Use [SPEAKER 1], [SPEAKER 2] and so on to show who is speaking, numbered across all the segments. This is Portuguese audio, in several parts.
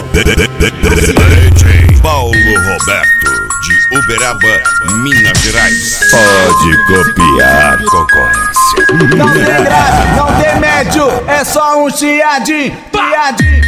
[SPEAKER 1] DJ Paulo Roberto, de Uberaba, Minas Gerais.
[SPEAKER 2] Pode copiar, concorrência.
[SPEAKER 3] Não tem grave, não tem médio, é só um chiadinho, piadinho.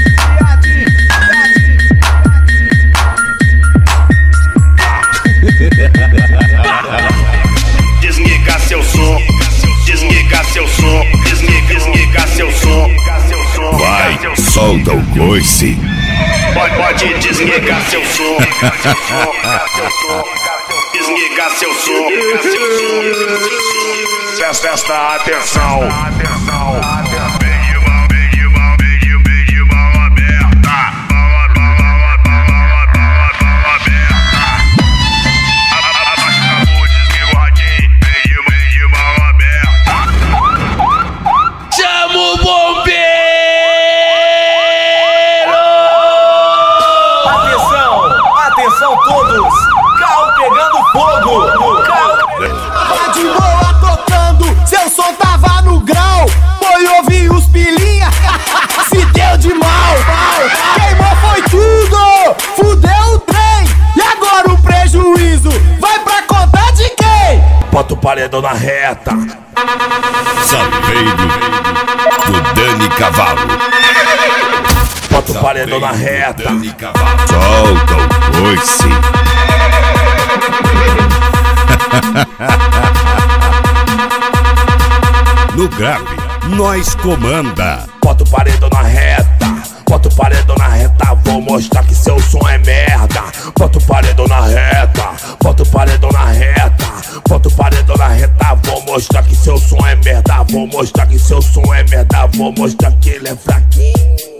[SPEAKER 4] Desliga seu som, desliga seu som, desliga seu som.
[SPEAKER 2] Vai, solta o coice.
[SPEAKER 4] Pode desligar seu som. Desliga seu som. Presta atenção.
[SPEAKER 3] Todos, carro pegando fogo,
[SPEAKER 5] Tá de boa tocando, seu som tava no grau. Foi ouvir os pilinha, se deu de mal. Queimou foi tudo, fudeu o trem. E agora o prejuízo vai pra conta de quem?
[SPEAKER 3] bota o paredão na reta.
[SPEAKER 2] Sapeiro do Dani Cavalo.
[SPEAKER 3] Bota o paredão na reta.
[SPEAKER 2] Solta o coice. No grave, nós comanda.
[SPEAKER 3] Bota o paredão na reta. Bota o paredão na reta. Vou mostrar que seu som é merda. Bota o paredão na reta. Bota o paredão na reta. Bota o paredão na reta. Vou mostrar que seu som é merda. Vou mostrar que seu som é merda. Vou mostrar que ele é fraquinho.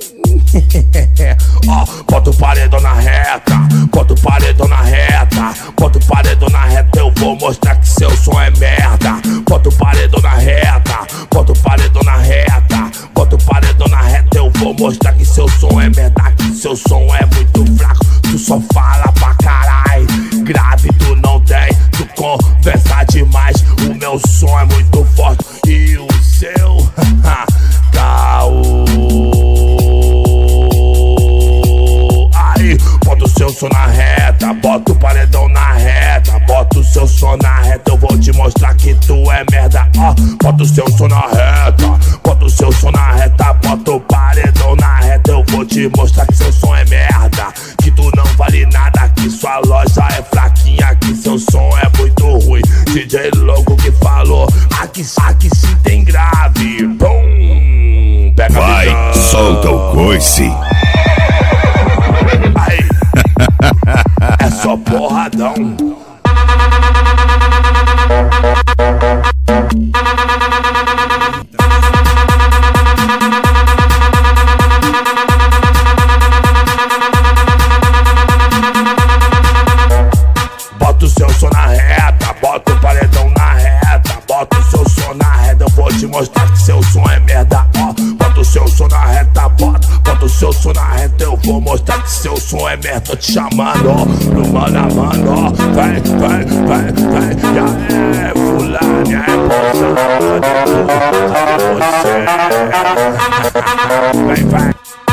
[SPEAKER 3] Bota o paredão na reta. Bota o paredão na reta. Bota o paredão na reta. Eu vou mostrar que seu som é merda. Bota o paredão na reta. Bota o paredão na reta. Bota o paredão na reta. Eu vou mostrar que seu som é merda. Que seu som é muito fraco. Tu só fala pra carai. Grave tu não tem. Tu conversa demais. O meu som é muito forte. E o seu caô. Bota o seu som na reta, bota o paredão na reta. Bota o seu som na reta, eu vou te mostrar que tu é merda. Bota o seu som na reta, bota o seu som na reta. Bota o paredão na reta, eu vou te mostrar que seu som é merda. Que tu não vale nada, que sua loja é fraquinha. Que seu som é muito ruim. DJ louco que falou, aqui sim tem grave. Pum, pega
[SPEAKER 2] vai,
[SPEAKER 3] a visão.
[SPEAKER 2] solta o coice.
[SPEAKER 3] É só porradão. Bota o seu som na reta, bota o paredão na reta. Bota o seu som na reta, eu vou te mostrar que seu som é merda. Bota o seu som na reta, bota o seu som na reta. Eu vou mostrar que seu som é merda. Tô te chamando, no mano a mano. Vem, e aí, fulano, e aí, moça, cadê você? Vem.